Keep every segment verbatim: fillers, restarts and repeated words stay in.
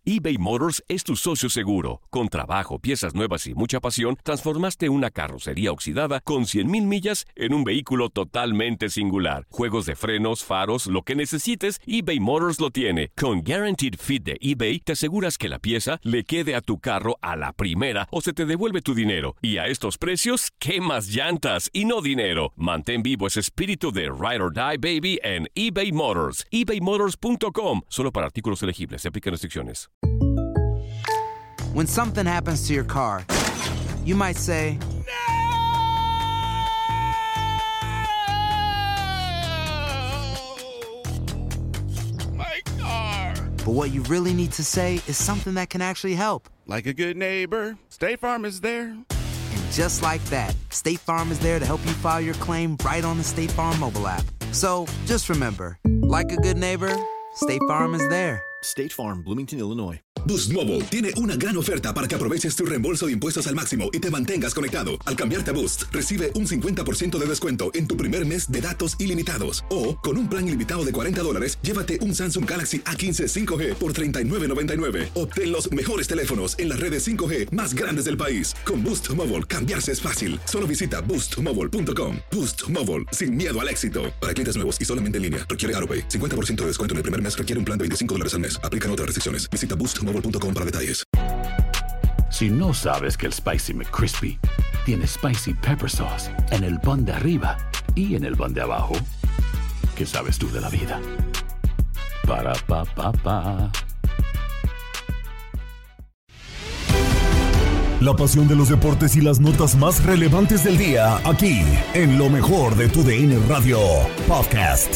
eBay Motors es tu socio seguro. Con trabajo, piezas nuevas y mucha pasión, transformaste una carrocería oxidada con cien mil millas en un vehículo totalmente singular. Juegos de frenos, faros, lo que necesites, eBay Motors lo tiene. Con Guaranteed Fit de eBay, te aseguras que la pieza le quede a tu carro a la primera o se te devuelve tu dinero. Y a estos precios, ¿qué más llantas y no dinero? Mantén vivo ese espíritu de Ride or Die, baby, en eBay Motors. ebay motors punto com. Solo para artículos elegibles. Se aplican restricciones. When something happens to your car, you might say, "No! My car!" But what you really need to say is something that can actually help. Like a good neighbor, State Farm is there. And just like that, State Farm is there to help you file your claim right on the State Farm mobile app. So just remember, like a good neighbor, State Farm is there. State Farm, Bloomington, Illinois. Boost Mobile tiene una gran oferta para que aproveches tu reembolso de impuestos al máximo y te mantengas conectado. Al cambiarte a Boost, recibe un cincuenta por ciento de descuento en tu primer mes de datos ilimitados. O, con un plan ilimitado de cuarenta dólares, llévate un Samsung Galaxy A quince cinco G por treinta y nueve noventa y nueve. Obtén los mejores teléfonos en las redes cinco G más grandes del país. Con Boost Mobile, cambiarse es fácil. Solo visita boost mobile punto com. Boost Mobile, sin miedo al éxito. Para clientes nuevos y solamente en línea, requiere AutoPay. cincuenta por ciento de descuento en el primer mes requiere un plan de veinticinco dólares al mes. Aplican otras restricciones. Visita boost mobile punto com para detalles. Si no sabes que el Spicy McCrispy tiene Spicy Pepper Sauce en el pan de arriba y en el pan de abajo, ¿qué sabes tú de la vida? Para, pa, pa, pa. La pasión de los deportes y las notas más relevantes del día, aquí, en lo mejor de tu D N Radio Podcast.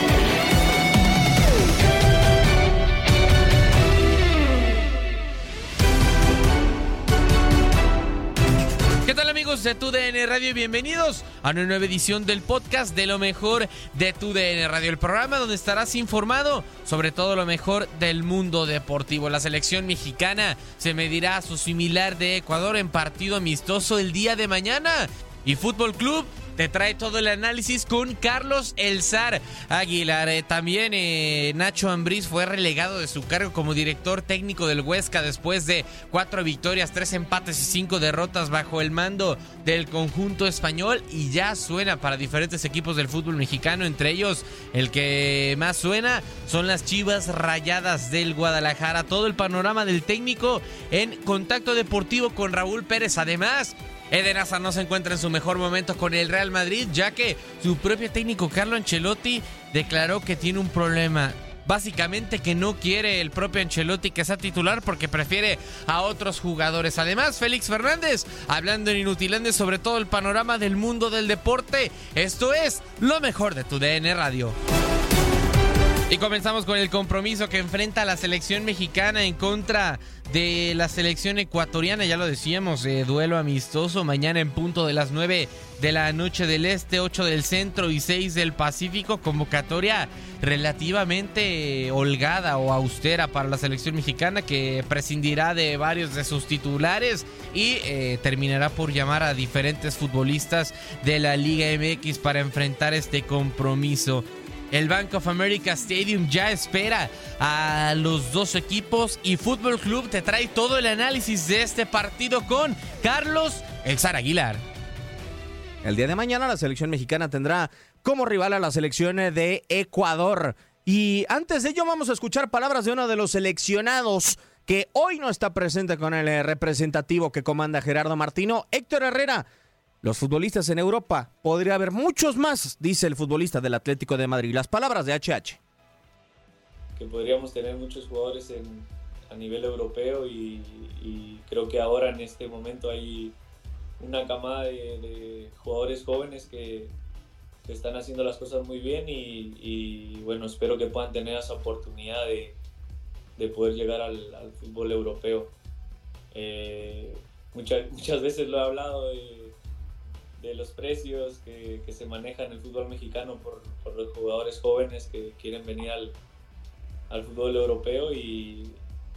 ¿Qué tal, amigos de Tu D N Radio? Y bienvenidos a una nueva edición del podcast de lo mejor de Tu D N Radio, el programa donde estarás informado sobre todo lo mejor del mundo deportivo. La selección mexicana se medirá a su similar de Ecuador en partido amistoso el día de mañana. Y Fútbol Club te trae todo el análisis con Carlos El Zar Aguilar. Eh, también eh, Nacho Ambriz fue relegado de su cargo como director técnico del Huesca después de cuatro victorias, tres empates y cinco derrotas bajo el mando del conjunto español, y ya suena para diferentes equipos del fútbol mexicano. Entre ellos, el que más suena son las Chivas Rayadas del Guadalajara. Todo el panorama del técnico en Contacto Deportivo con Raúl Pérez. Además, Eden Hazard no se encuentra en su mejor momento con el Real Madrid, ya que su propio técnico Carlo Ancelotti declaró que tiene un problema. Básicamente que no quiere el propio Ancelotti que sea titular porque prefiere a otros jugadores. Además, Félix Fernández hablando en Inutilandia sobre todo el panorama del mundo del deporte. Esto es lo mejor de Tu D N Radio. Y comenzamos con el compromiso que enfrenta a la selección mexicana en contra de la selección ecuatoriana. Ya lo decíamos, eh, duelo amistoso mañana en punto de las nueve de la noche del este, ocho del centro y seis del Pacífico. Convocatoria relativamente holgada o austera para la selección mexicana, que prescindirá de varios de sus titulares y eh, terminará por llamar a diferentes futbolistas de la Liga M X para enfrentar este compromiso. El Bank of America Stadium ya espera a los dos equipos y Fútbol Club te trae todo el análisis de este partido con Carlos El Zar Aguilar. El día de mañana la selección mexicana tendrá como rival a la selección de Ecuador. Y antes de ello vamos a escuchar palabras de uno de los seleccionados que hoy no está presente con el representativo que comanda Gerardo Martino, Héctor Herrera. Los futbolistas en Europa, podría haber muchos más, dice el futbolista del Atlético de Madrid. Las palabras de H H. Que podríamos tener muchos jugadores en, a nivel europeo y, y creo que ahora en este momento hay una camada de, de jugadores jóvenes que, que están haciendo las cosas muy bien y, y bueno, espero que puedan tener esa oportunidad de, de poder llegar al, al fútbol europeo. Eh, muchas, muchas veces lo he hablado de de los precios que, que se manejan en el fútbol mexicano por, por los jugadores jóvenes que quieren venir al, al fútbol europeo y,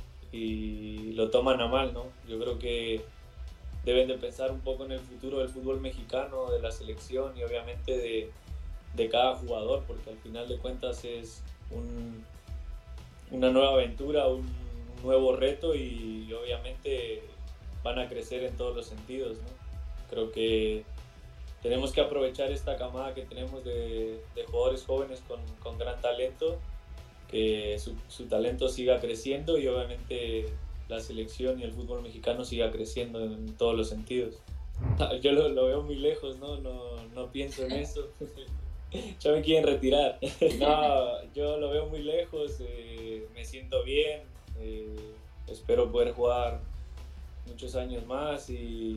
y lo toman a mal, ¿no? Yo creo que deben de pensar un poco en el futuro del fútbol mexicano, de la selección y obviamente de, de cada jugador, porque al final de cuentas es un, una nueva aventura, un, un nuevo reto y obviamente van a crecer en todos los sentidos, ¿no? Creo que tenemos que aprovechar esta camada que tenemos de, de jugadores jóvenes con, con gran talento, que su, su talento siga creciendo y obviamente la selección y el fútbol mexicano siga creciendo en todos los sentidos. Yo lo, lo veo muy lejos, ¿no? No, no pienso en eso. Ya me quieren retirar. No, yo lo veo muy lejos, eh, me siento bien, eh, espero poder jugar muchos años más y,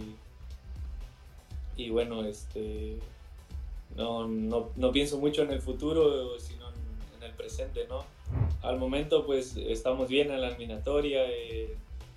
y bueno, este, no, no, no pienso mucho en el futuro, sino en, en el presente, ¿no? Al momento pues estamos bien en la eliminatoria, eh,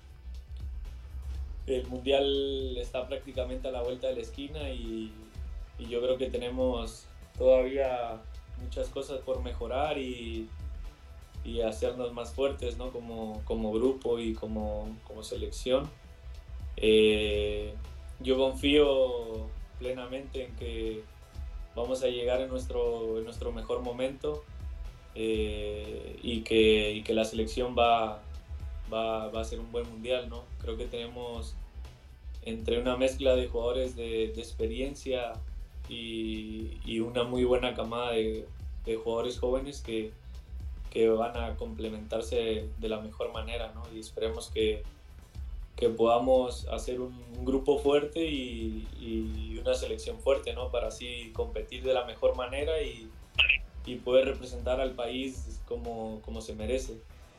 el Mundial está prácticamente a la vuelta de la esquina y, y yo creo que tenemos todavía muchas cosas por mejorar y, y hacernos más fuertes, ¿no? Como, como grupo y como, como selección. Eh, yo confío plenamente en que vamos a llegar en nuestro, en nuestro mejor momento eh, y, que, y que la selección va, va, va a ser un buen mundial, ¿no? Creo que tenemos entre una mezcla de jugadores de, de experiencia y, y una muy buena camada de, de jugadores jóvenes que, que van a complementarse de la mejor manera, ¿no? Y esperemos que, que podamos hacer un, un grupo fuerte y, y una selección fuerte, ¿no? Para así competir de la mejor manera y, y poder representar al país como, como se merece.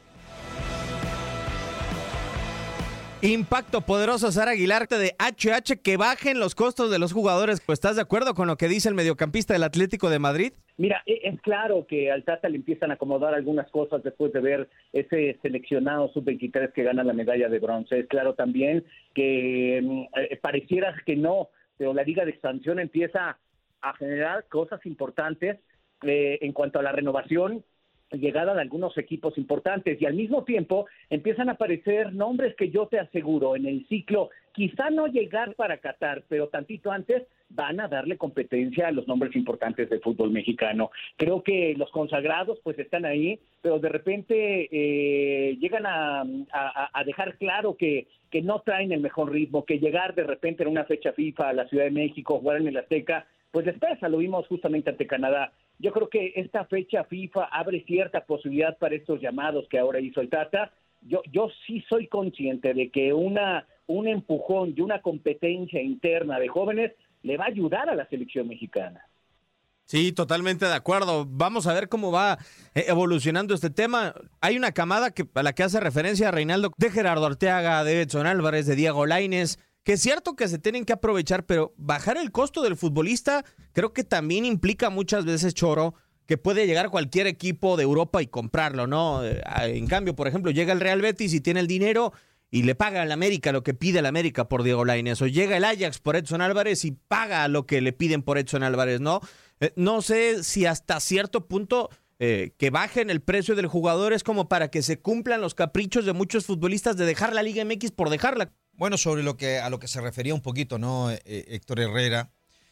Impacto poderoso, Sara Aguilar de H H, que bajen los costos de los jugadores. ¿Estás de acuerdo con lo que dice el mediocampista del Atlético de Madrid? Mira, es claro que al Tata le empiezan a acomodar algunas cosas después de ver ese seleccionado sub veintitrés que gana la medalla de bronce. Es claro también que eh, pareciera que no, pero la Liga de Expansión empieza a generar cosas importantes eh, en cuanto a la renovación, llegada de algunos equipos importantes, y al mismo tiempo empiezan a aparecer nombres que yo te aseguro en el ciclo, quizá no llegar para Qatar, pero tantito antes van a darle competencia a los nombres importantes del fútbol mexicano. Creo que los consagrados pues están ahí, pero de repente eh, llegan a, a, a dejar claro que, que no traen el mejor ritmo, que llegar de repente en una fecha FIFA a la Ciudad de México, jugar en el Azteca, pues les pesa. Lo vimos justamente ante Canadá. Yo creo que esta fecha FIFA abre cierta posibilidad para estos llamados que ahora hizo el Tata. Yo, yo sí soy consciente de que una, un empujón y una competencia interna de jóvenes le va a ayudar a la selección mexicana. Sí, totalmente de acuerdo. Vamos a ver cómo va evolucionando este tema. Hay una camada que, a la que hace referencia a Reinaldo, de Gerardo Arteaga, de Edson Álvarez, de Diego Lainez, que es cierto que se tienen que aprovechar, pero bajar el costo del futbolista creo que también implica muchas veces, Choro, que puede llegar cualquier equipo de Europa y comprarlo, ¿no? En cambio, por ejemplo, llega el Real Betis y tiene el dinero y le paga al América lo que pide el América por Diego Lainez, o llega el Ajax por Edson Álvarez y paga lo que le piden por Edson Álvarez, ¿no? Eh, no sé si hasta cierto punto eh, que bajen el precio del jugador es como para que se cumplan los caprichos de muchos futbolistas de dejar la Liga M X por dejarla. Bueno, sobre lo que a lo que se refería un poquito, ¿no? Eh, Héctor Herrera.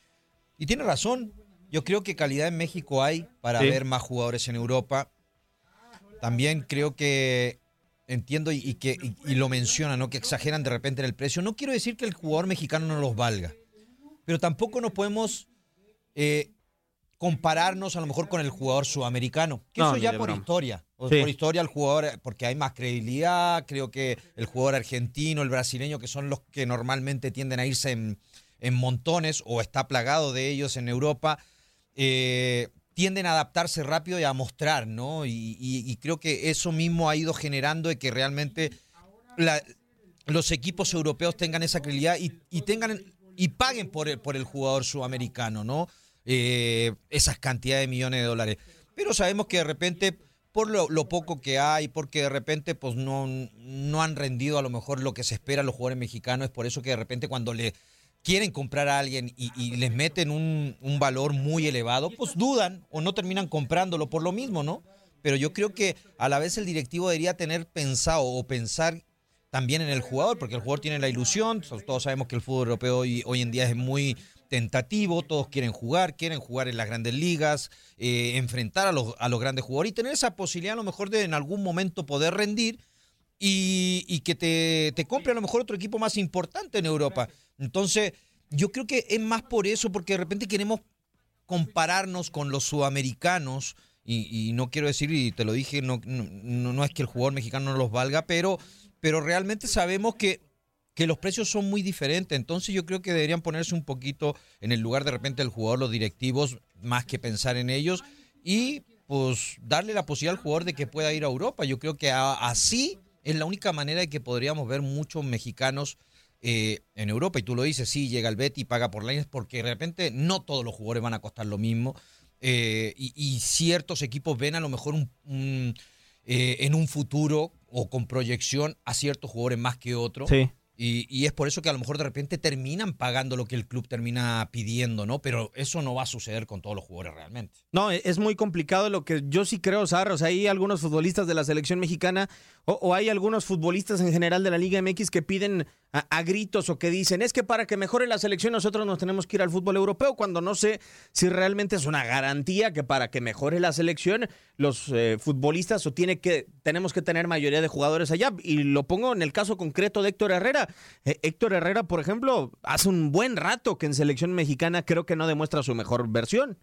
Y tiene razón. Yo creo que calidad en México hay para sí. ver más jugadores en Europa. También creo que entiendo y, y que y, y lo mencionan, ¿no? Que exageran de repente en el precio. No quiero decir que el jugador mexicano no los valga, pero tampoco nos podemos eh, compararnos a lo mejor con el jugador sudamericano. Que no, eso ya por broma. historia. O sí. Por historia el jugador, porque hay más credibilidad. Creo que el jugador argentino, el brasileño, que son los que normalmente tienden a irse en, en montones o está plagado de ellos en Europa, eh, tienden a adaptarse rápido y a mostrar, ¿no? Y, y, y creo que eso mismo ha ido generando de que realmente la, los equipos europeos tengan esa credibilidad y, y tengan y paguen por el, por el jugador sudamericano, ¿no? Eh, esas cantidades de millones de dólares. Pero sabemos que de repente, por lo, lo poco que hay, porque de repente pues no, no han rendido a lo mejor lo que se espera a los jugadores mexicanos, es por eso que de repente cuando le quieren comprar a alguien y, y les meten un, un valor muy elevado, pues dudan o no terminan comprándolo por lo mismo, ¿no? Pero yo creo que a la vez el directivo debería tener pensado o pensar también en el jugador, porque el jugador tiene la ilusión, todos sabemos que el fútbol europeo hoy, hoy en día es muy tentativo, todos quieren jugar, quieren jugar en las grandes ligas, eh, enfrentar a los, a los grandes jugadores y tener esa posibilidad a lo mejor de en algún momento poder rendir y, y que te, te compre a lo mejor otro equipo más importante en Europa. Entonces, yo creo que es más por eso, porque de repente queremos compararnos con los sudamericanos, y, y no quiero decir, y te lo dije, no, no, no es que el jugador mexicano no los valga, pero, pero realmente sabemos que, que los precios son muy diferentes. Entonces yo creo que deberían ponerse un poquito en el lugar de repente del jugador, los directivos, más que pensar en ellos, y pues darle la posibilidad al jugador de que pueda ir a Europa. Yo creo que a, así es la única manera de que podríamos ver muchos mexicanos eh, en Europa. Y tú lo dices, sí, llega el Betty y paga por Lainez, porque de repente no todos los jugadores van a costar lo mismo. Eh, y, y ciertos equipos ven a lo mejor un, un, eh, en un futuro o con proyección a ciertos jugadores más que otros. Sí. Y, y es por eso que a lo mejor de repente terminan pagando lo que el club termina pidiendo, ¿no? Pero eso no va a suceder con todos los jugadores realmente. No, es muy complicado lo que yo sí creo, Sar. O sea, hay algunos futbolistas de la selección mexicana o, o hay algunos futbolistas en general de la Liga M X que piden a, a gritos o que dicen, es que para que mejore la selección nosotros nos tenemos que ir al fútbol europeo, cuando no sé si realmente es una garantía que para que mejore la selección los eh, futbolistas o tiene que tenemos que tener mayoría de jugadores allá. Y lo pongo en el caso concreto de Héctor Herrera. Eh, Héctor Herrera, por ejemplo, hace un buen rato que en selección mexicana creo que no demuestra su mejor versión.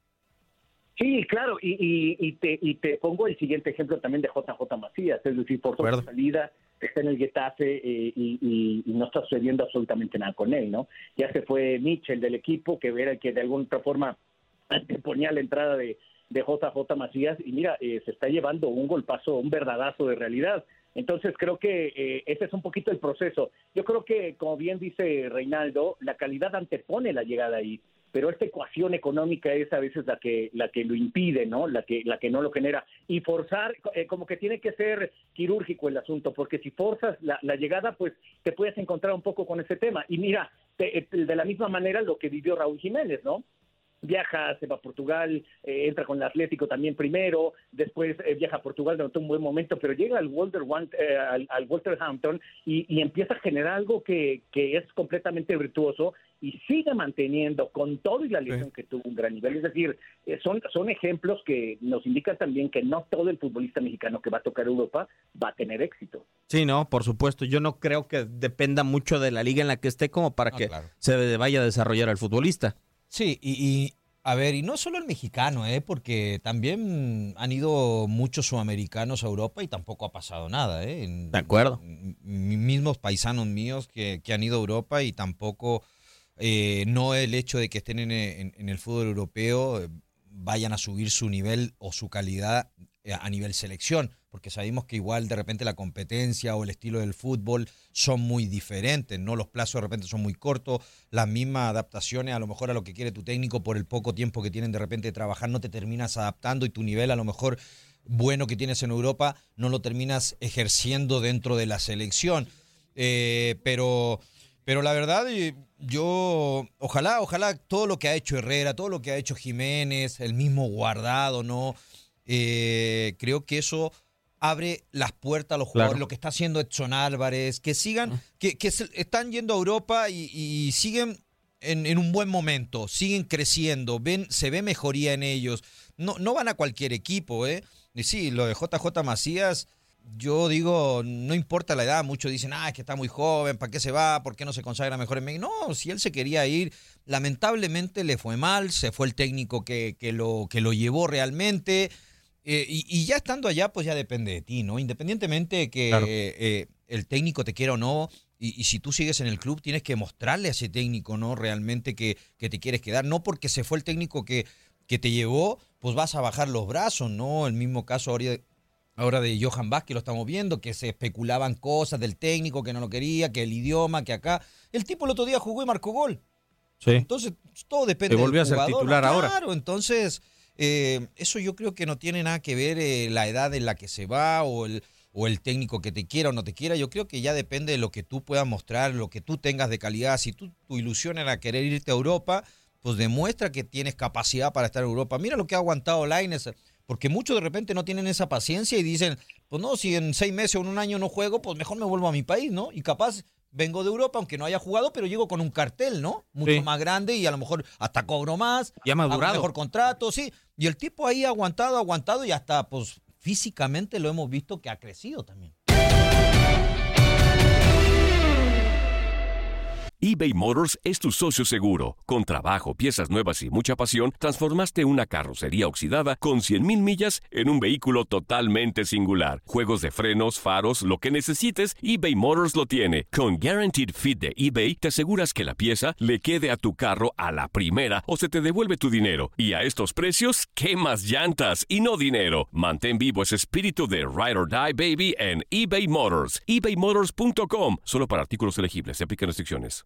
Sí, claro, y, y, y, te, y te pongo el siguiente ejemplo también de J J Macías, es decir, por su salida, está en el Getafe eh, y, y, y no está sucediendo absolutamente nada con él, ¿no? Ya se fue Mitchell del equipo, que era el que de alguna otra forma ponía la entrada de, de J J Macías, y mira, eh, se está llevando un golpazo, un verdadazo de realidad. Entonces creo que eh, ese es un poquito el proceso. Yo creo que, como bien dice Reinaldo, la calidad antepone la llegada ahí, pero esta ecuación económica es a veces la que la que lo impide, ¿no? La que la que no lo genera. Y forzar, eh, como que tiene que ser quirúrgico el asunto, porque si forzas la, la llegada, pues te puedes encontrar un poco con ese tema. Y mira, te, de la misma manera lo que vivió Raúl Jiménez, ¿no? Viaja, se va a Portugal, eh, entra con el Atlético también primero, después eh, viaja a Portugal, denotó un buen momento, pero llega al, Wolver, eh, al, al Wolverhampton y, y empieza a generar algo que, que es completamente virtuoso y sigue manteniendo con todo y la lesión sí. que tuvo un gran nivel. Es decir, eh, son, son ejemplos que nos indican también que no todo el futbolista mexicano que va a tocar Europa va a tener éxito. Sí, no, por supuesto. Yo no creo que dependa mucho de la liga en la que esté como para no, que claro. se vaya a desarrollar el futbolista. Sí, y, y a ver, y no solo el mexicano, ¿eh? Porque también han ido muchos sudamericanos a Europa y tampoco ha pasado nada, ¿eh? En, de acuerdo. En, en, mismos paisanos míos que, que han ido a Europa y tampoco, eh, no el hecho de que estén en, en, en el fútbol europeo, eh, vayan a subir su nivel o su calidad a nivel selección, porque sabemos que igual de repente la competencia o el estilo del fútbol son muy diferentes, ¿no? Los plazos de repente son muy cortos, las mismas adaptaciones a lo mejor a lo que quiere tu técnico por el poco tiempo que tienen de repente de trabajar no te terminas adaptando y tu nivel a lo mejor bueno que tienes en Europa no lo terminas ejerciendo dentro de la selección. Eh, pero, pero la verdad yo, ojalá, ojalá todo lo que ha hecho Herrera, todo lo que ha hecho Jiménez, el mismo Guardado, ¿no? Eh, creo que eso abre las puertas a los jugadores, claro. Lo que está haciendo Edson Álvarez, que sigan, que, que se, están yendo a Europa y, y siguen en, en un buen momento, siguen creciendo, ven, se ve mejoría en ellos, no, no van a cualquier equipo, ¿eh? Y sí, lo de J J Macías, yo digo, no importa la edad, muchos dicen, ah, es que está muy joven, ¿para qué se va? ¿Por qué no se consagra mejor en México? No, si él se quería ir, lamentablemente le fue mal, se fue el técnico que, que, lo, que lo llevó realmente. Eh, y, y ya estando allá, pues ya depende de ti, ¿no? Independientemente de que claro. eh, eh, el técnico te quiera o no, y, y si tú sigues en el club, tienes que mostrarle a ese técnico, ¿no? Realmente que, que te quieres quedar. No porque se fue el técnico que, que te llevó, pues vas a bajar los brazos, ¿no? El mismo caso ahora, ahora de Johan Vázquez lo estamos viendo, que se especulaban cosas del técnico, que no lo quería, que el idioma, que acá. El tipo el otro día jugó y marcó gol. Sí. Entonces, todo depende del jugador. Te volvió a ser titular claro, ahora. Claro, entonces... Eh, eso yo creo que no tiene nada que ver eh, la edad en la que se va o el, o el técnico que te quiera o no te quiera. Yo creo que ya depende de lo que tú puedas mostrar, lo que tú tengas de calidad. Si tú, tu ilusión era querer irte a Europa, pues demuestra que tienes capacidad para estar en Europa. Mira lo que ha aguantado Lainez, porque muchos de repente no tienen esa paciencia y dicen, pues no, si en seis meses o en un año no juego, pues mejor me vuelvo a mi país, ¿no? Y capaz... vengo de Europa, aunque no haya jugado, pero llego con un cartel, ¿no? Mucho sí. más grande y a lo mejor hasta cobro más. Ya madurado. Mejor contrato, sí. Y el tipo ahí ha aguantado, ha aguantado y hasta, pues, físicamente lo hemos visto que ha crecido también. eBay Motors es tu socio seguro. Con trabajo, piezas nuevas y mucha pasión, transformaste una carrocería oxidada con cien mil millas en un vehículo totalmente singular. Juegos de frenos, faros, lo que necesites, eBay Motors lo tiene. Con Guaranteed Fit de eBay, te aseguras que la pieza le quede a tu carro a la primera o se te devuelve tu dinero. Y a estos precios, ¿qué más llantas y no dinero? Mantén vivo ese espíritu de Ride or Die, baby, en eBay Motors. ebay motors punto com. Solo para artículos elegibles. Se aplican restricciones.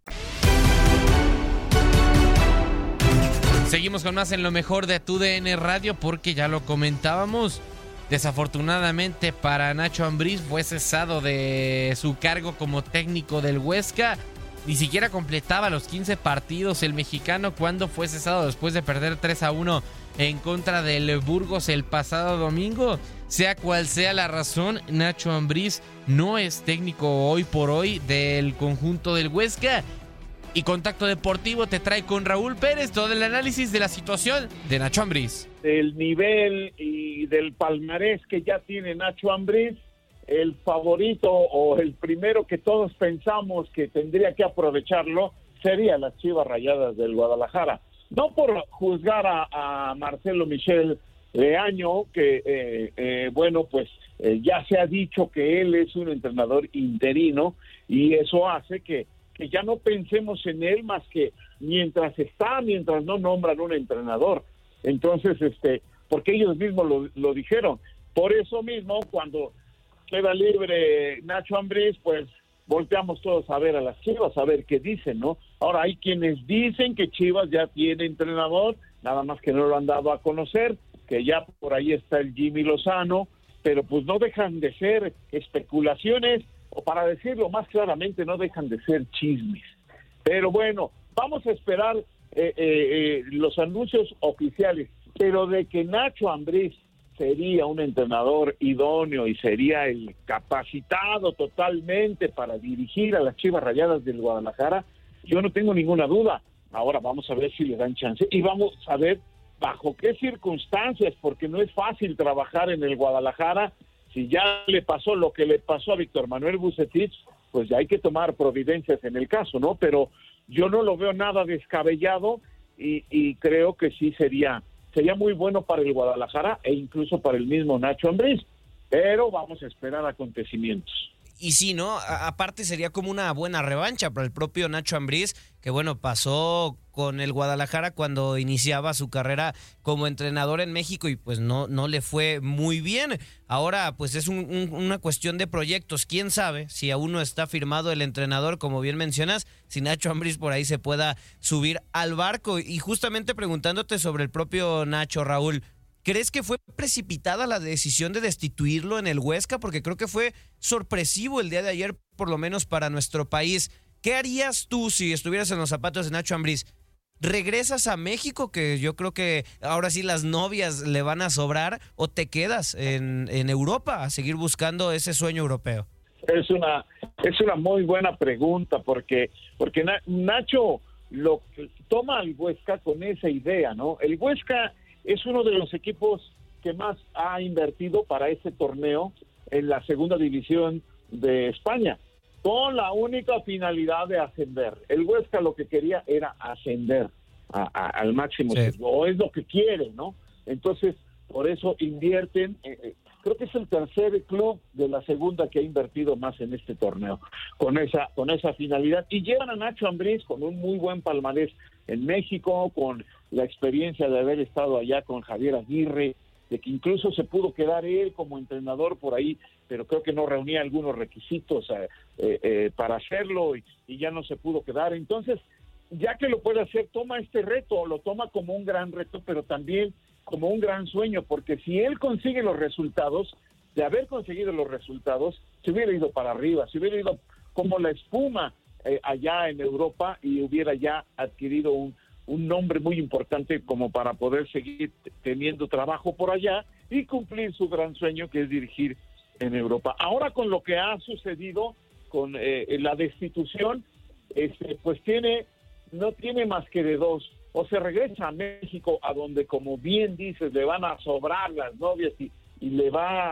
Seguimos con más en lo mejor de tu D N Radio, porque ya lo comentábamos. Desafortunadamente para Nacho Ambriz fue cesado de su cargo como técnico del Huesca. Ni siquiera completaba los quince partidos el mexicano cuando fue cesado después de perder tres a uno en contra del Burgos el pasado domingo. Sea cual sea la razón, Nacho Ambriz no es técnico hoy por hoy del conjunto del Huesca. Y Contacto Deportivo te trae con Raúl Pérez todo el análisis de la situación de Nacho Ambriz. Del nivel y del palmarés que ya tiene Nacho Ambriz, el favorito o el primero que todos pensamos que tendría que aprovecharlo sería las Chivas Rayadas del Guadalajara. No por juzgar a, a Marcelo Michel Leaño, que eh, eh, bueno, pues eh, ya se ha dicho que él es un entrenador interino y eso hace que que ya no pensemos en él más que mientras está, mientras no nombran un entrenador. Entonces, este, porque ellos mismos lo, lo dijeron. Por eso mismo, cuando queda libre Nacho Ambriz, pues volteamos todos a ver a las Chivas, a ver qué dicen, ¿no? Ahora, hay quienes dicen que Chivas ya tiene entrenador, nada más que no lo han dado a conocer, que ya por ahí está el Jimmy Lozano, pero pues no dejan de ser especulaciones, o para decirlo más claramente, no dejan de ser chismes. Pero bueno, vamos a esperar eh, eh, eh, los anuncios oficiales, pero de que Nacho Ambriz sería un entrenador idóneo y sería el capacitado totalmente para dirigir a las Chivas Rayadas del Guadalajara, yo no tengo ninguna duda. Ahora vamos a ver si le dan chance y vamos a ver bajo qué circunstancias, porque no es fácil trabajar en el Guadalajara. Si ya le pasó lo que le pasó a Víctor Manuel Vucetich, pues ya hay que tomar providencias en el caso, ¿no? Pero yo no lo veo nada descabellado y, y creo que sí sería sería muy bueno para el Guadalajara e incluso para el mismo Nacho Ambriz, pero vamos a esperar acontecimientos. Y sí, ¿no? A- aparte sería como una buena revancha para el propio Nacho Ambriz, que bueno, pasó con el Guadalajara cuando iniciaba su carrera como entrenador en México y pues no, no le fue muy bien. Ahora pues es un, un, una cuestión de proyectos. ¿Quién sabe si aún no está firmado el entrenador, como bien mencionas, si Nacho Ambriz por ahí se pueda subir al barco? Y justamente preguntándote sobre el propio Nacho, Raúl, ¿crees que fue precipitada la decisión de destituirlo en el Huesca? Porque creo que fue sorpresivo el día de ayer, por lo menos para nuestro país. ¿Qué harías tú si estuvieras en los zapatos de Nacho Ambriz? ¿Regresas a México, que yo creo que ahora sí las novias le van a sobrar, o te quedas en, en Europa a seguir buscando ese sueño europeo? Es una es una muy buena pregunta porque porque Nacho lo toma al Huesca con esa idea, ¿no? El Huesca es uno de los equipos que más ha invertido para este torneo en la segunda división de España, con la única finalidad de ascender. El Huesca lo que quería era ascender a, a, al máximo, sí. O es lo que quiere, ¿no? Entonces, por eso invierten, eh, creo que es el tercer club de la segunda que ha invertido más en este torneo, con esa, con esa finalidad, y llevan a Nacho Ambriz con un muy buen palmarés en México, con la experiencia de haber estado allá con Javier Aguirre, de que incluso se pudo quedar él como entrenador por ahí, pero creo que no reunía algunos requisitos eh, eh, para hacerlo y, y ya no se pudo quedar. Entonces, ya que lo puede hacer, toma este reto, lo toma como un gran reto, pero también como un gran sueño, porque si él consigue los resultados, de haber conseguido los resultados, se hubiera ido para arriba, se hubiera ido como la espuma eh, allá en Europa y hubiera ya adquirido un un nombre muy importante como para poder seguir teniendo trabajo por allá y cumplir su gran sueño, que es dirigir en Europa. Ahora, con lo que ha sucedido con eh, la destitución, este, pues tiene no tiene más que de dos: o se regresa a México, a donde, como bien dices, le van a sobrar las novias y, y le va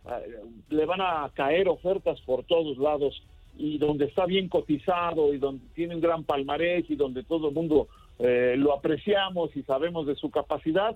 le van a caer ofertas por todos lados, y donde está bien cotizado y donde tiene un gran palmarés y donde todo el mundo eh, lo apreciamos y sabemos de su capacidad,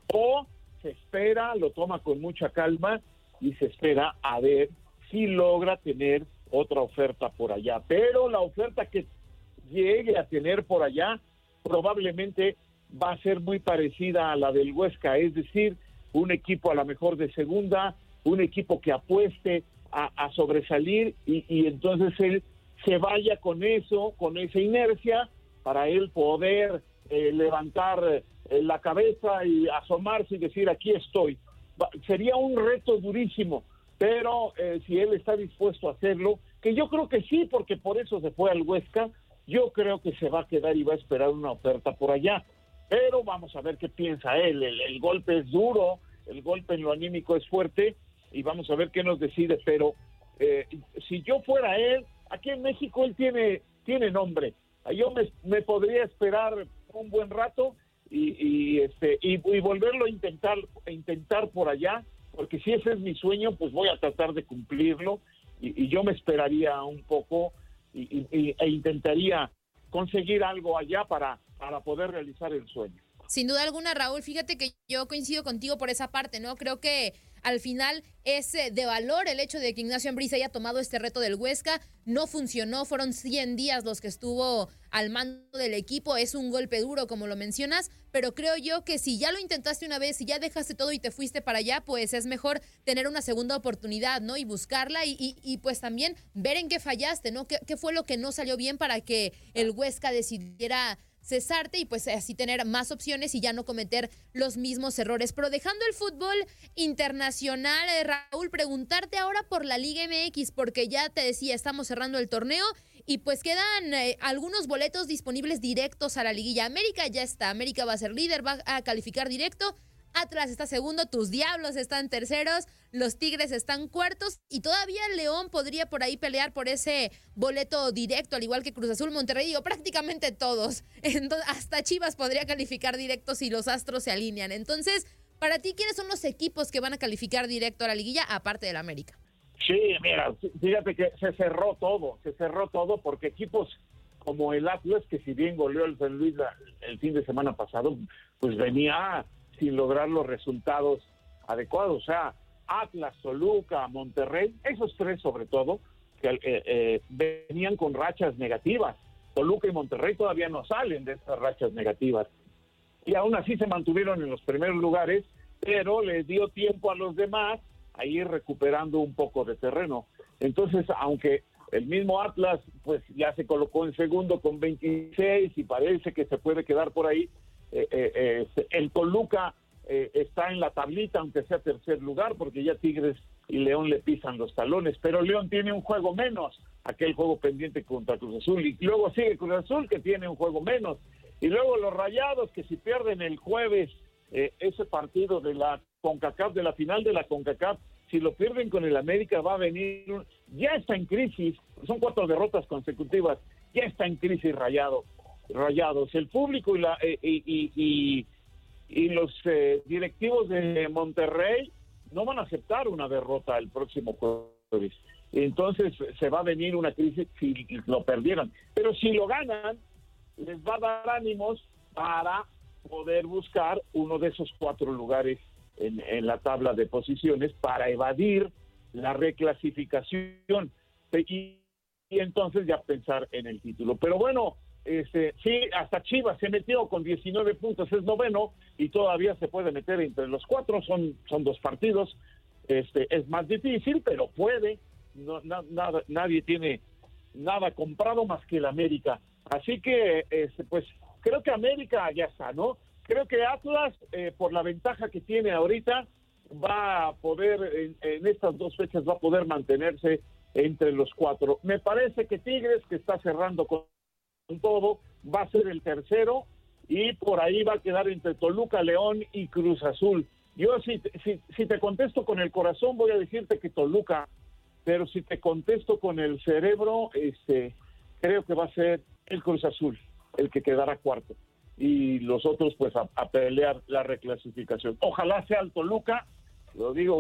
o se espera, lo toma con mucha calma y se espera a ver si logra tener otra oferta por allá. Pero la oferta que llegue a tener por allá probablemente va a ser muy parecida a la del Huesca, es decir, un equipo a lo mejor de segunda, un equipo que apueste a, a sobresalir y, y entonces él se vaya con eso, con esa inercia, para él poder eh, levantar eh, la cabeza y asomarse y decir, aquí estoy. Va, sería un reto durísimo, pero eh, si él está dispuesto a hacerlo, que yo creo que sí, porque por eso se fue al Huesca, yo creo que se va a quedar y va a esperar una oferta por allá. Pero vamos a ver qué piensa él. El, el golpe es duro, el golpe en lo anímico es fuerte, y vamos a ver qué nos decide. Pero eh, si yo fuera él, aquí en México él tiene, tiene nombre. Yo me, me podría esperar un buen rato y, y, este, y, y volverlo a intentar, a intentar por allá, porque si ese es mi sueño, pues voy a tratar de cumplirlo, y, y yo me esperaría un poco y, y, e intentaría conseguir algo allá para, para poder realizar el sueño. Sin duda alguna, Raúl, fíjate que yo coincido contigo por esa parte, ¿no? Creo que al final es de valor el hecho de que Ignacio Ambriz haya tomado este reto del Huesca. No funcionó, fueron cien días los que estuvo al mando del equipo. Es un golpe duro, como lo mencionas, pero creo yo que si ya lo intentaste una vez, si ya dejaste todo y te fuiste para allá, pues es mejor tener una segunda oportunidad, ¿no? Y buscarla y, y, y pues también ver en qué fallaste, ¿no? ¿Qué, qué fue lo que no salió bien para que el Huesca decidiera cesarte y pues así tener más opciones y ya no cometer los mismos errores? Pero dejando el fútbol internacional, eh, Raúl, preguntarte ahora por la Liga M X, porque ya te decía, estamos cerrando el torneo y pues quedan eh, algunos boletos disponibles directos a la liguilla. América ya está, América va a ser líder, va a calificar directo. Atlas está segundo, tus Diablos están terceros, los Tigres están cuartos y todavía León podría por ahí pelear por ese boleto directo, al igual que Cruz Azul, Monterrey, digo, prácticamente todos. Entonces, hasta Chivas podría calificar directo si los Astros se alinean. Entonces, para ti, ¿quiénes son los equipos que van a calificar directo a la liguilla, aparte del América? Sí, mira, fíjate que se cerró todo, se cerró todo porque equipos como el Atlas, que si bien goleó el San Luis la, el fin de semana pasado, pues venía sin lograr los resultados adecuados. O sea, Atlas, Toluca, Monterrey, esos tres sobre todo, que eh, eh, venían con rachas negativas. Toluca y Monterrey todavía no salen de esas rachas negativas. Y aún así se mantuvieron en los primeros lugares, pero les dio tiempo a los demás a ir recuperando un poco de terreno. Entonces, aunque el mismo Atlas pues ya se colocó en segundo con veintiséis y parece que se puede quedar por ahí, Eh, eh, eh, el Toluca eh, está en la tablita, aunque sea tercer lugar, porque ya Tigres y León le pisan los talones, pero León tiene un juego menos, aquel juego pendiente contra Cruz Azul, y luego sigue Cruz Azul, que tiene un juego menos, y luego los Rayados, que si pierden el jueves eh, ese partido de la CONCACAF, de la final de la CONCACAF, si lo pierden con el América va a venir, un, ya está en crisis, son cuatro derrotas consecutivas, ya está en crisis Rayado. Rayados, el público y la eh, y, y, y, y los eh, directivos de Monterrey no van a aceptar una derrota el próximo jueves. Entonces se va a venir una crisis si lo perdieran, pero si lo ganan les va a dar ánimos para poder buscar uno de esos cuatro lugares en, en la tabla de posiciones para evadir la reclasificación y, y entonces ya pensar en el título. Pero bueno, Este, sí, hasta Chivas se metió con diecinueve puntos, es noveno y todavía se puede meter entre los cuatro, son, son dos partidos, este, es más difícil, pero puede, no, na, nada, nadie tiene nada comprado más que el América, así que este, pues creo que América ya está, ¿no? Creo que Atlas, eh, por la ventaja que tiene ahorita, va a poder, en, en estas dos fechas va a poder mantenerse entre los cuatro. Me parece que Tigres, que está cerrando con todo, va a ser el tercero y por ahí va a quedar entre Toluca, León y Cruz Azul. Yo si, si, si te contesto con el corazón voy a decirte que Toluca, pero si te contesto con el cerebro, este, creo que va a ser el Cruz Azul el que quedará cuarto y los otros pues a, a pelear la reclasificación. Ojalá sea el Toluca, lo digo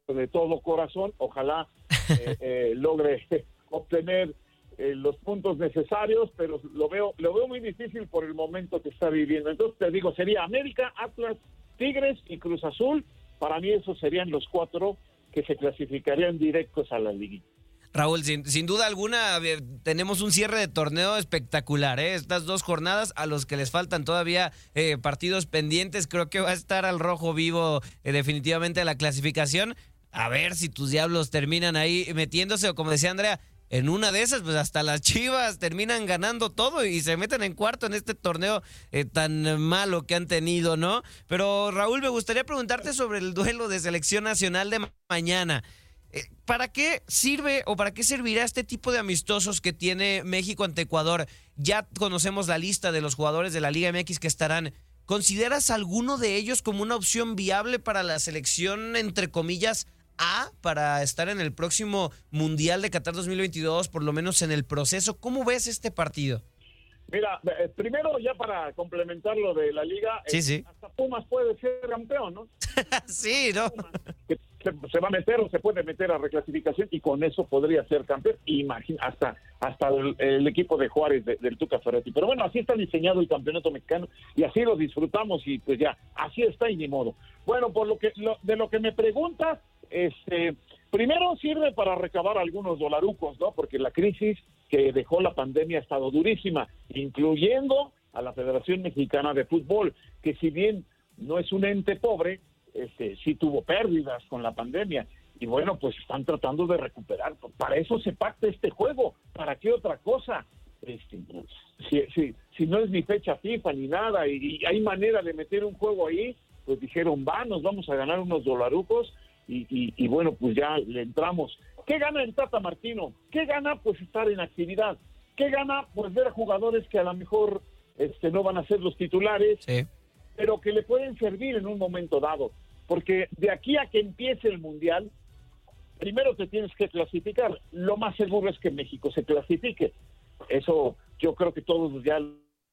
de todo corazón, ojalá eh, eh, logre obtener eh, los puntos necesarios, pero lo veo, lo veo muy difícil por el momento que está viviendo. Entonces te digo, sería América, Atlas, Tigres y Cruz Azul. Para mí esos serían los cuatro que se clasificarían directos a la liguilla. Raúl, sin, sin duda alguna eh, tenemos un cierre de torneo espectacular, ¿eh? Estas dos jornadas a los que les faltan todavía eh, partidos pendientes, creo que va a estar al rojo vivo eh, definitivamente la clasificación. A ver si tus diablos terminan ahí metiéndose, o como decía Andrea, en una de esas, pues hasta las Chivas terminan ganando todo y se meten en cuarto en este torneo eh, tan malo que han tenido, ¿no? Pero Raúl, me gustaría preguntarte sobre el duelo de selección nacional de ma- mañana. ¿Para qué sirve o para qué servirá este tipo de amistosos que tiene México ante Ecuador? Ya conocemos la lista de los jugadores de la Liga M X que estarán. ¿Consideras alguno de ellos como una opción viable para la selección, entre comillas, A, para estar en el próximo Mundial de Qatar dos mil veintidós, por lo menos en el proceso? ¿Cómo ves este partido? Mira, eh, primero ya para complementar lo de la Liga, sí, eh, sí. hasta Pumas puede ser campeón, ¿no? Sí, ¿no? Que se, se va a meter o se puede meter a reclasificación y con eso podría ser campeón. Imagina, hasta hasta el, el equipo de Juárez de, del Tuca Ferretti. Pero bueno, así está diseñado el campeonato mexicano y así lo disfrutamos y pues ya, así está y ni modo. Bueno, por lo que lo, de lo que me preguntas, este, primero sirve para recabar algunos dolarucos, ¿no? Porque la crisis que dejó la pandemia ha estado durísima, incluyendo a la Federación Mexicana de Fútbol, que si bien no es un ente pobre, este, sí tuvo pérdidas con la pandemia. Y bueno, pues están tratando de recuperar. Para eso se pacta este juego. ¿Para qué otra cosa? Este, pues, si, si, si no es ni fecha FIFA ni nada y, y hay manera de meter un juego ahí, pues dijeron, va, nos vamos a ganar unos dolarucos y, y, y bueno, pues ya le entramos. ¿Qué gana el Tata Martino? ¿Qué gana? Pues estar en actividad. ¿Qué gana? Pues ver a jugadores que a lo mejor este, no van a ser los titulares, sí, pero que le pueden servir en un momento dado. Porque de aquí a que empiece el Mundial, primero te tienes que clasificar. Lo más seguro es que México se clasifique. Eso yo creo que todos ya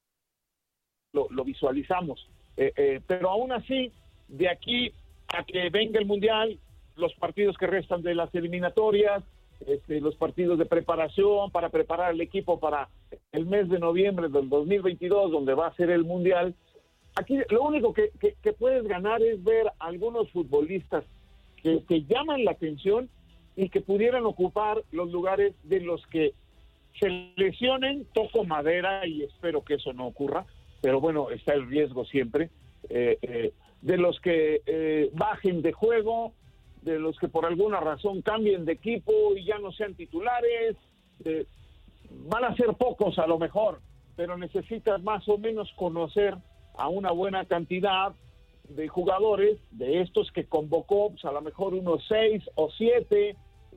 lo, lo visualizamos. Eh, eh, pero aún así, de aquí a que venga el Mundial, los partidos que restan de las eliminatorias, este, los partidos de preparación para preparar el equipo para el mes de noviembre del dos mil veintidós, donde va a ser el Mundial. Aquí lo único que, que, que puedes ganar es ver a algunos futbolistas que, que llaman la atención y que pudieran ocupar los lugares de los que se lesionen, toco madera y espero que eso no ocurra, pero bueno, está el riesgo siempre, eh, eh, de los que eh, bajen de juego, de los que por alguna razón cambien de equipo y ya no sean titulares, eh, van a ser pocos a lo mejor, pero necesitas más o menos conocer a una buena cantidad de jugadores, de estos que convocó, pues a lo mejor unos seis o siete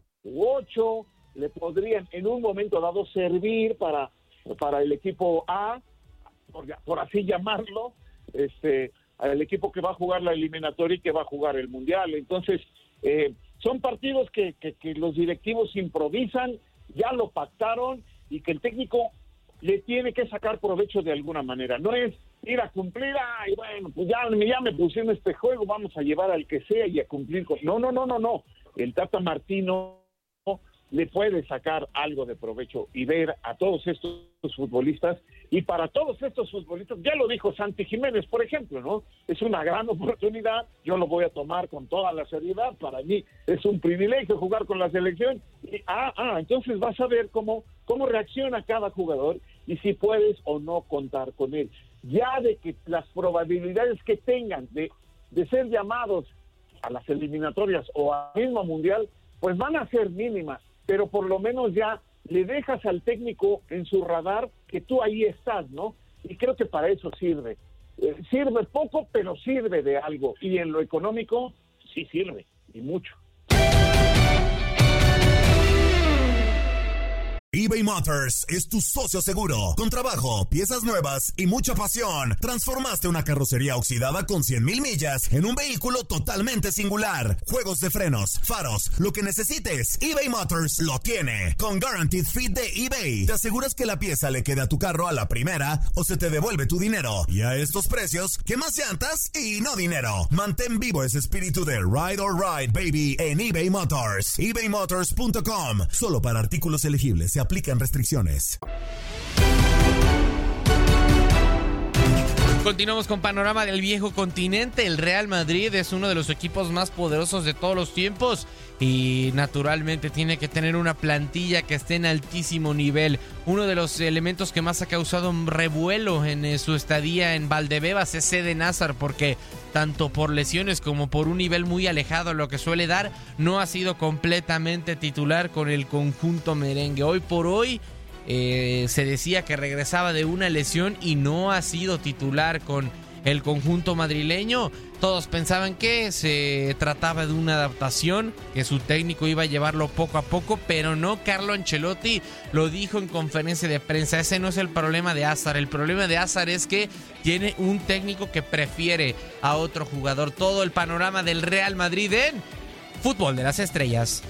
u ocho, le podrían en un momento dado servir para, para el equipo A, por, por así llamarlo, este, el equipo que va a jugar la eliminatoria y que va a jugar el Mundial. Entonces, eh, son partidos que, que, que los directivos improvisan, ya lo pactaron y que el técnico le tiene que sacar provecho de alguna manera. No es ir a cumplir, ay, bueno, pues ya, ya me pusieron este juego, vamos a llevar al que sea y a cumplir con... No, no, no, no, no. El Tata Martino le puede sacar algo de provecho y ver a todos estos futbolistas, y para todos estos futbolistas, ya lo dijo Santi Jiménez, por ejemplo, ¿no? Es una gran oportunidad, yo lo voy a tomar con toda la seriedad, para mí es un privilegio jugar con la selección, y, ah, ah, entonces vas a ver cómo, cómo reacciona cada jugador y si puedes o no contar con él. Ya de que las probabilidades que tengan de, de ser llamados a las eliminatorias o al mismo Mundial, pues van a ser mínimas, pero por lo menos ya le dejas al técnico en su radar que tú ahí estás, ¿no? Y creo que para eso sirve. Eh, sirve poco, pero sirve de algo. Y en lo económico, sí sirve, y mucho. eBay Motors es tu socio seguro. Con trabajo, piezas nuevas y mucha pasión, transformaste una carrocería oxidada con cien mil millas en un vehículo totalmente singular. Juegos de frenos, faros, lo que necesites, eBay Motors lo tiene. Con Guaranteed Fit de eBay, te aseguras que la pieza le quede a tu carro a la primera o se te devuelve tu dinero. Y a estos precios, ¿qué más llantas y no dinero? Mantén vivo ese espíritu de Ride or Ride, baby, en eBay Motors. ebay motors punto com. Solo para artículos elegibles se aplican restricciones. Continuamos con panorama del viejo continente. El Real Madrid es uno de los equipos más poderosos de todos los tiempos y naturalmente tiene que tener una plantilla que esté en altísimo nivel. Uno de los elementos que más ha causado un revuelo en su estadía en Valdebebas es Eden Hazard, porque tanto por lesiones como por un nivel muy alejado a lo que suele dar, no ha sido completamente titular con el conjunto merengue. Hoy por hoy Eh, se decía que regresaba de una lesión y no ha sido titular con el conjunto madrileño. Todos pensaban que se trataba de una adaptación, que su técnico iba a llevarlo poco a poco, pero no. Carlo Ancelotti lo dijo en conferencia de prensa: ese no es el problema de Hazard, el problema de Hazard es que tiene un técnico que prefiere a otro jugador. Todo el panorama del Real Madrid en Fútbol de las Estrellas.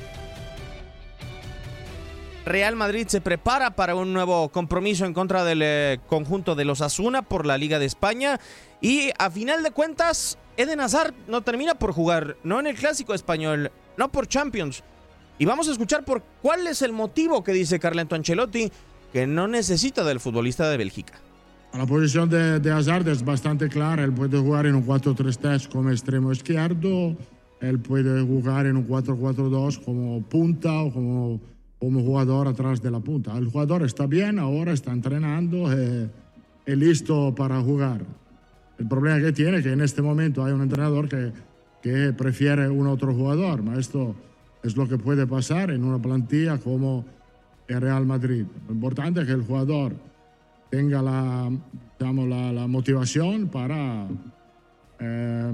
Real Madrid se prepara para un nuevo compromiso en contra del eh, conjunto de los Asuna por la Liga de España, y a final de cuentas Eden Hazard no termina por jugar, no en el Clásico Español, no por Champions, y vamos a escuchar por cuál es el motivo que dice Carlo Ancelotti que no necesita del futbolista de Bélgica. La posición de, de Hazard es bastante clara. Él puede jugar en un cuatro tres tres como extremo izquierdo, él puede jugar en un cuatro cuatro dos como punta o como como jugador atrás de la punta. El jugador está bien, ahora está entrenando, eh, es listo para jugar. El problema que tiene es que en este momento hay un entrenador que, que prefiere un otro jugador, pero esto es lo que puede pasar en una plantilla como el Real Madrid. Lo importante es que el jugador tenga la, digamos, la, la motivación para eh,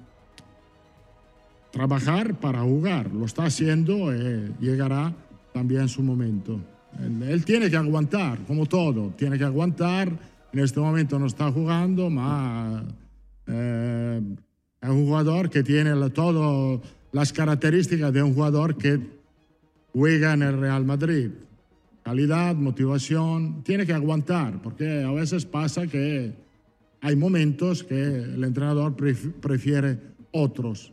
trabajar, para jugar. Lo está haciendo y eh, llegará también su momento. Él, él tiene que aguantar, como todo, tiene que aguantar. En este momento no está jugando, pero eh, es un jugador que tiene todas las características de un jugador que juega en el Real Madrid. Calidad, motivación, tiene que aguantar, porque a veces pasa que hay momentos que el entrenador pref- prefiere otros.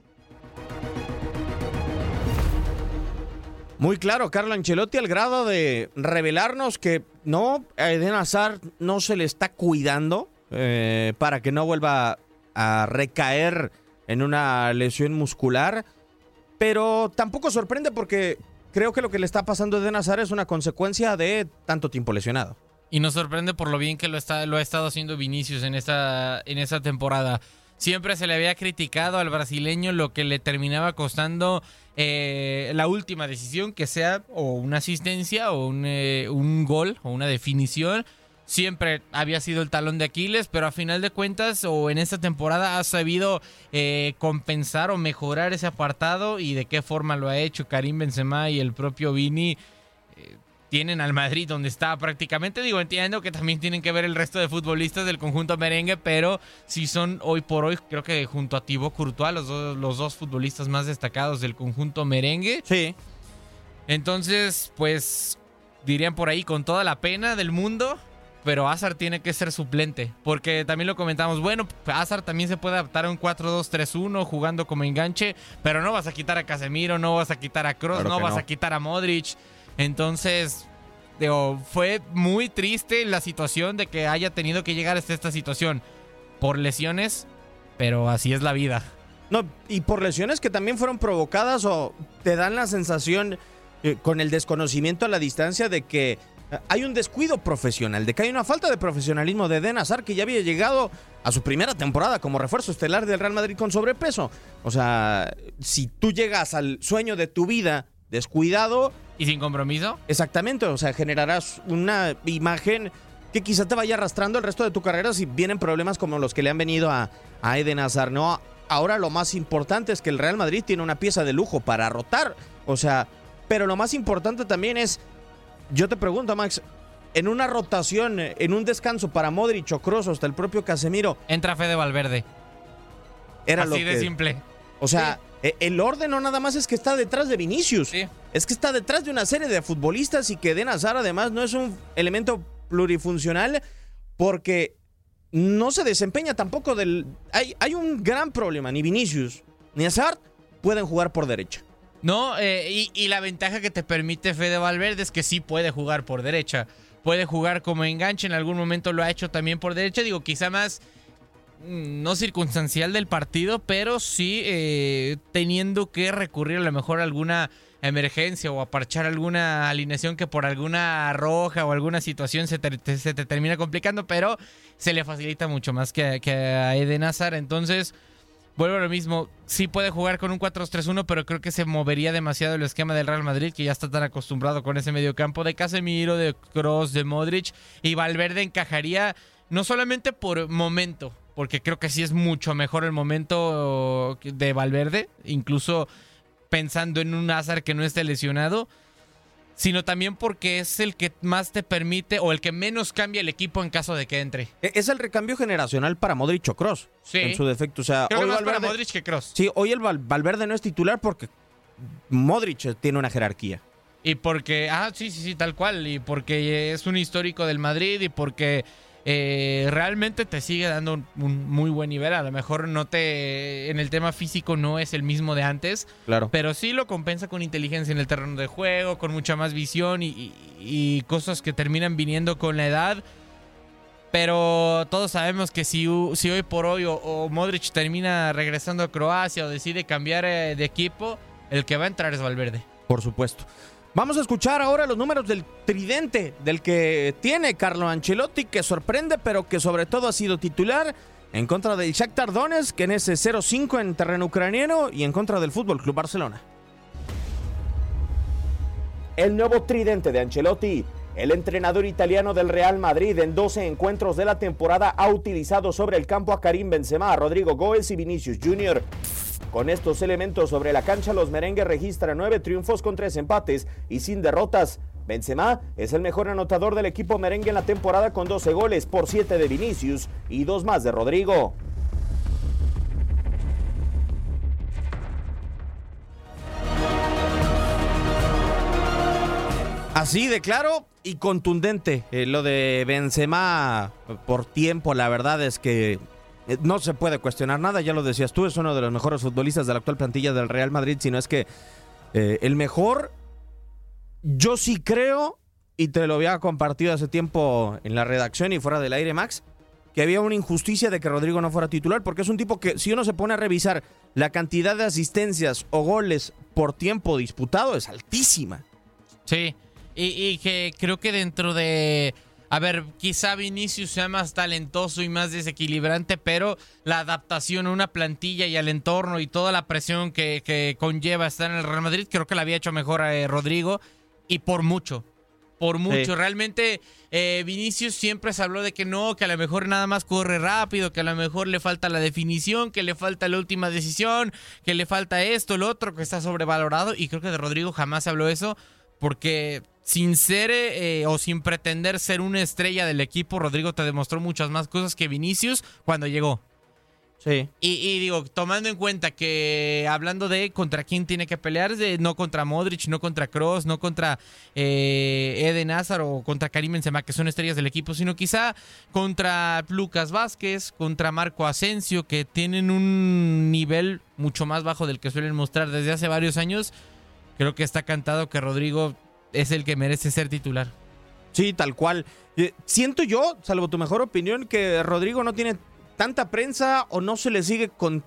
Muy claro, Carlo Ancelotti, al grado de revelarnos que no, a Eden Hazard no se le está cuidando eh, para que no vuelva a recaer en una lesión muscular, pero tampoco sorprende porque creo que lo que le está pasando a Eden Hazard es una consecuencia de tanto tiempo lesionado. Y nos sorprende por lo bien que lo, está, lo ha estado haciendo Vinicius en esta, en esta temporada. Siempre se le había criticado al brasileño lo que le terminaba costando eh, la última decisión, que sea o una asistencia o un, eh, un gol o una definición. Siempre había sido el talón de Aquiles, pero a final de cuentas o en esta temporada ha sabido eh, compensar o mejorar ese apartado. ¿Y de qué forma lo ha hecho? Karim Benzema y el propio Vini eh, tienen al Madrid donde está prácticamente. Digo, entiendo que también tienen que ver el resto de futbolistas del conjunto merengue, pero si son hoy por hoy, creo que junto a Thibaut Courtois, los dos, los dos futbolistas más destacados del conjunto merengue. Sí. Entonces, pues, dirían por ahí, con toda la pena del mundo, pero Hazard tiene que ser suplente, porque también lo comentamos, bueno, Hazard también se puede adaptar a un cuatro dos tres uno jugando como enganche, pero no vas a quitar a Casemiro, no vas a quitar a Kroos, claro no vas no. a quitar a Modric. Entonces, digo, fue muy triste la situación de que haya tenido que llegar hasta esta situación por lesiones, pero así es la vida. No, y por lesiones que también fueron provocadas o te dan la sensación eh, con el desconocimiento a la distancia de que hay un descuido profesional, de que hay una falta de profesionalismo de Eden Hazard, que ya había llegado a su primera temporada como refuerzo estelar del Real Madrid con sobrepeso. O sea, si tú llegas al sueño de tu vida descuidado ¿y sin compromiso? Exactamente, o sea, generarás una imagen que quizá te vaya arrastrando el resto de tu carrera si vienen problemas como los que le han venido a, a Eden Hazard, ¿no? Ahora lo más importante es que el Real Madrid tiene una pieza de lujo para rotar, o sea, pero lo más importante también es yo te pregunto, Max, en una rotación, en un descanso para Modric o Kroos, hasta el propio Casemiro, entra Fede Valverde. Era Así lo de que, simple. O sea, sí. el orden no nada más es que está detrás de Vinicius. Sí. Es que está detrás de una serie de futbolistas y que Eden Hazard además no es un elemento plurifuncional porque no se desempeña tampoco del... Hay, hay un gran problema, ni Vinicius ni Hazard pueden jugar por derecha. No, eh, y, y la ventaja que te permite Fede Valverde es que sí puede jugar por derecha. Puede jugar como enganche, en algún momento lo ha hecho también por derecha. Digo, quizá más, no circunstancial del partido, pero sí eh, teniendo que recurrir a lo mejor a alguna emergencia o a parchar alguna alineación que por alguna roja o alguna situación se te, se te termina complicando, pero se le facilita mucho más que, que a Eden Hazard. Entonces, vuelvo a lo mismo, sí puede jugar con un cuatro dos tres uno, pero creo que se movería demasiado el esquema del Real Madrid, que ya está tan acostumbrado con ese mediocampo de Casemiro, de Kroos, de Modric, y Valverde encajaría no solamente por momento, porque creo que sí es mucho mejor el momento de Valverde, incluso pensando en un Hazard que no esté lesionado, sino también porque es el que más te permite o el que menos cambia el equipo en caso de que entre. Es el recambio generacional para Modric o Kroos, sí, en su defecto. O sea, creo hoy que más Valverde, para Modric que Kroos. Sí, hoy el Val, Valverde no es titular porque Modric tiene una jerarquía. Y porque, ah, sí, sí, sí, tal cual, y porque es un histórico del Madrid y porque eh, realmente te sigue dando un, un muy buen nivel. A lo mejor no te, en el tema físico no es el mismo de antes, claro, pero sí lo compensa con inteligencia en el terreno de juego, con mucha más visión y, y, y cosas que terminan viniendo con la edad. Pero todos sabemos que si, si hoy por hoy o, o Modric termina regresando a Croacia o decide cambiar eh, de equipo, el que va a entrar es Valverde. Por supuesto. Vamos a escuchar ahora los números del tridente del que tiene Carlo Ancelotti, que sorprende, pero que sobre todo ha sido titular en contra del Shakhtar Donetsk, que en ese cero cinco en terreno ucraniano, y en contra del F C Barcelona. El nuevo tridente de Ancelotti. El entrenador italiano del Real Madrid en doce encuentros de la temporada ha utilizado sobre el campo a Karim Benzema, Rodrigo Goes y Vinicius Junior Con estos elementos sobre la cancha, los merengues registran nueve triunfos con tres empates y sin derrotas. Benzema es el mejor anotador del equipo merengue en la temporada con doce goles por siete de Vinicius y dos más de Rodrigo. Así de claro y contundente eh, lo de Benzema por tiempo. La verdad es que no se puede cuestionar nada, ya lo decías tú, es uno de los mejores futbolistas de la actual plantilla del Real Madrid, si no es que eh, el mejor. Yo sí creo, y te lo había compartido hace tiempo en la redacción y fuera del aire, Max, que había una injusticia de que Rodrigo no fuera titular, porque es un tipo que, si uno se pone a revisar la cantidad de asistencias o goles por tiempo disputado, es altísima. Sí, y, y que creo que dentro de... A ver, quizá Vinicius sea más talentoso y más desequilibrante, pero la adaptación a una plantilla y al entorno y toda la presión que, que conlleva estar en el Real Madrid, creo que la había hecho mejor a eh, Rodrigo, y por mucho, por mucho. Sí. Realmente eh, Vinicius siempre se habló de que no, que a lo mejor nada más corre rápido, que a lo mejor le falta la definición, que le falta la última decisión, que le falta esto, lo otro, que está sobrevalorado, y creo que de Rodrigo jamás se habló eso, porque sin ser eh, o sin pretender ser una estrella del equipo, Rodrigo te demostró muchas más cosas que Vinicius cuando llegó. Sí. Y, y digo, tomando en cuenta que hablando de contra quién tiene que pelear, de, no contra Modric, no contra Kroos, no contra eh, Eden Hazard o contra Karim Benzema, que son estrellas del equipo, sino quizá contra Lucas Vázquez, contra Marco Asensio, que tienen un nivel mucho más bajo del que suelen mostrar desde hace varios años. Creo que está cantado que Rodrigo es el que merece ser titular. Sí, tal cual. Eh, siento yo, salvo tu mejor opinión, que Rodrigo no tiene tanta prensa o no se le sigue con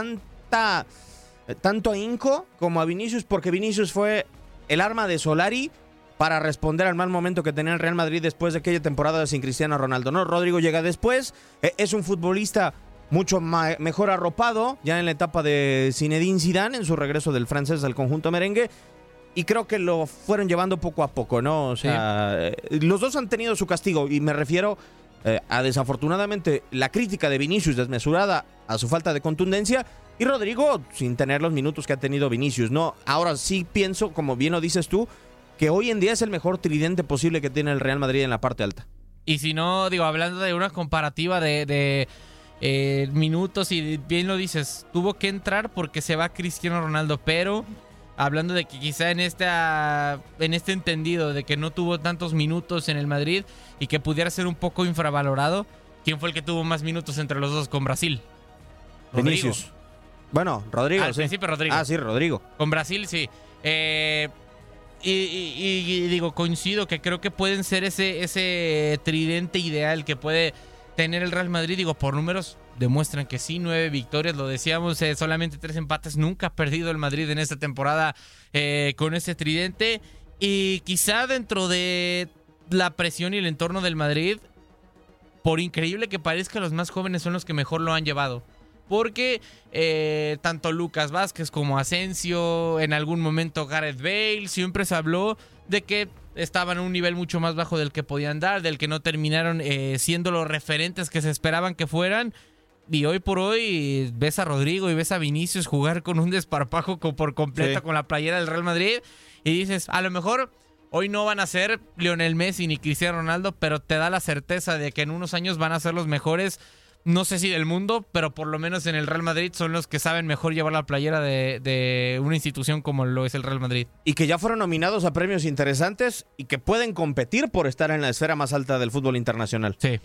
tanta eh, tanto ahínco como a Vinicius, porque Vinicius fue el arma de Solari para responder al mal momento que tenía el Real Madrid después de aquella temporada sin Cristiano Ronaldo. No, Rodrigo llega después, eh, es un futbolista mucho ma- mejor arropado, ya en la etapa de Zinedine Zidane, en su regreso del francés al conjunto merengue, y creo que lo fueron llevando poco a poco, ¿no? O sea, sí. Los dos han tenido su castigo, y me refiero eh, a, desafortunadamente, la crítica de Vinicius desmesurada a su falta de contundencia, y Rodrigo sin tener los minutos que ha tenido Vinicius, ¿no? Ahora sí pienso, como bien lo dices tú, que hoy en día es el mejor tridente posible que tiene el Real Madrid en la parte alta. Y si no, digo, hablando de una comparativa de, de eh, minutos, y bien lo dices, tuvo que entrar porque se va Cristiano Ronaldo, pero hablando de que quizá en, esta, en este entendido de que no tuvo tantos minutos en el Madrid y que pudiera ser un poco infravalorado, ¿quién fue el que tuvo más minutos entre los dos con Brasil? Rodrigo. Vinicius. Bueno, Rodrigo, Al sí. principio Rodrigo. Ah, sí, Rodrigo. Con Brasil, sí. Eh... Y, y, y digo, coincido que creo que pueden ser ese, ese tridente ideal que puede tener el Real Madrid. Digo, por números demuestran que sí, nueve victorias, lo decíamos, eh, solamente tres empates. Nunca ha perdido el Madrid en esta temporada eh, con ese tridente. Y quizá dentro de la presión y el entorno del Madrid, por increíble que parezca, los más jóvenes son los que mejor lo han llevado. Porque eh, tanto Lucas Vázquez como Asensio, en algún momento Gareth Bale, siempre se habló de que estaban a un nivel mucho más bajo del que podían dar, del que no terminaron eh, siendo los referentes que se esperaban que fueran. Y hoy por hoy ves a Rodrigo y ves a Vinicius jugar con un desparpajo por completo, sí, con la playera del Real Madrid, y dices, a lo mejor hoy no van a ser Lionel Messi ni Cristiano Ronaldo, pero te da la certeza de que en unos años van a ser los mejores. No sé si del mundo, pero por lo menos en el Real Madrid son los que saben mejor llevar la playera de, de una institución como lo es el Real Madrid. Y que ya fueron nominados a premios interesantes y que pueden competir por estar en la esfera más alta del fútbol internacional. Sí.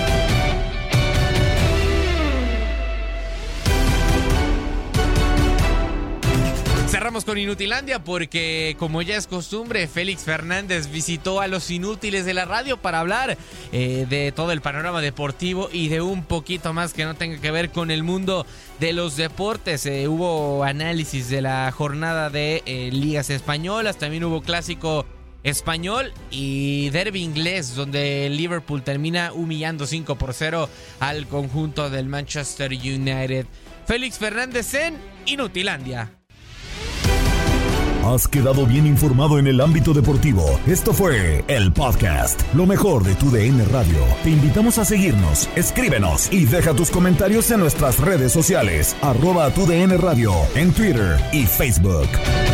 Cerramos con Inutilandia porque, como ya es costumbre, Félix Fernández visitó a los inútiles de la radio para hablar eh, de todo el panorama deportivo y de un poquito más que no tenga que ver con el mundo de los deportes. Eh, hubo análisis de la jornada de eh, ligas españolas, también hubo clásico español y derbi inglés, donde el Liverpool termina humillando cinco por cero al conjunto del Manchester United. Félix Fernández en Inutilandia. Has quedado bien informado en el ámbito deportivo. Esto fue el podcast, lo mejor de tu D N Radio. Te invitamos a seguirnos, escríbenos y deja tus comentarios en nuestras redes sociales, arroba tu D N Radio, en Twitter y Facebook.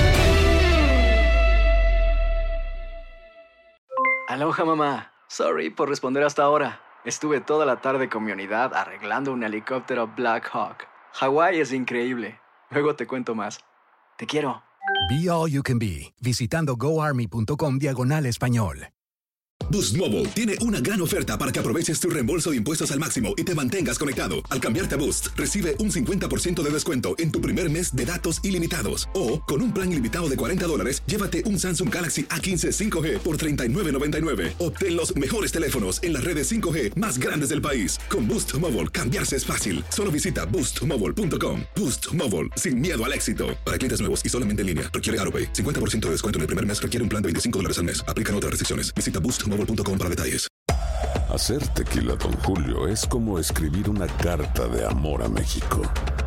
Aloha, mamá. Sorry por responder hasta ahora. Estuve toda la tarde con mi unidad arreglando un helicóptero Black Hawk. Hawái es increíble. Luego te cuento más. Te quiero. Be All You Can Be, visitando goarmy.com diagonal español. Boost Mobile tiene una gran oferta para que aproveches tu reembolso de impuestos al máximo y te mantengas conectado. Al cambiarte a Boost, recibe un cincuenta por ciento de descuento en tu primer mes de datos ilimitados. O, con un plan ilimitado de cuarenta dólares, llévate un Samsung Galaxy A quince cinco G por treinta y nueve noventa y nueve. Obtén los mejores teléfonos en las redes cinco G más grandes del país. Con Boost Mobile, cambiarse es fácil. Solo visita boost mobile punto com. Boost Mobile, sin miedo al éxito. Para clientes nuevos y solamente en línea, requiere AutoPay. cincuenta por ciento de descuento en el primer mes requiere un plan de veinticinco dólares al mes. Aplican otras restricciones. Visita boost mobile punto com para detalles. Hacer tequila Don Julio es como escribir una carta de amor a México.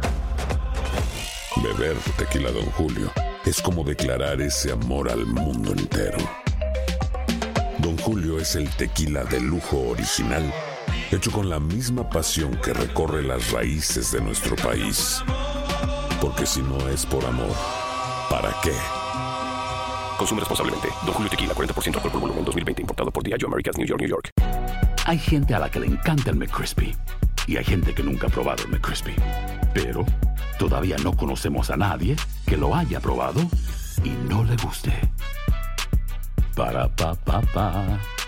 Beber tequila Don Julio es como declarar ese amor al mundo entero. Don Julio es el tequila de lujo original, hecho con la misma pasión que recorre las raíces de nuestro país. Porque si no es por amor, ¿para qué? Consume responsablemente. Don Julio Tequila, cuarenta por ciento alcohol por volumen, dos mil veinte, importado por Diageo Americas, New York, New York. Hay gente a la que le encanta el McCrispy y hay gente que nunca ha probado el McCrispy. Pero todavía no conocemos a nadie que lo haya probado y no le guste. Para pa pa pa.